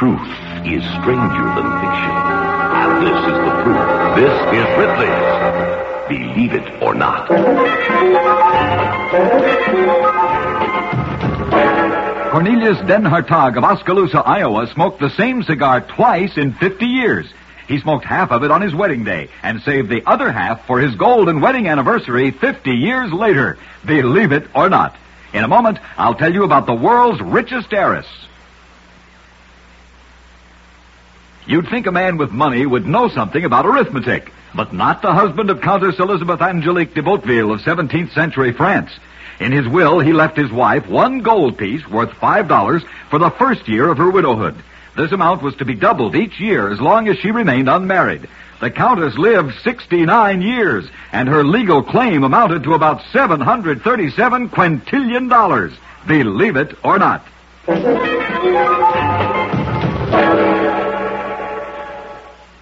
truth is stranger than fiction. And this is the proof. This is Ripley's Believe It or Not. Cornelius Den Hartog of Oskaloosa, Iowa, smoked the same cigar twice in 50 years. He smoked half of it on his wedding day and saved the other half for his golden wedding anniversary 50 years later. Believe it or not. In a moment, I'll tell you about the world's richest heiress. You'd think a man with money would know something about arithmetic, but not the husband of Countess Elizabeth Angelique de Botteville of 17th century France. In his will, he left his wife one gold piece worth $5 for the first year of her widowhood. This amount was to be doubled each year as long as she remained unmarried. The Countess lived 69 years, and her legal claim amounted to about $737 quintillion. Believe it or not.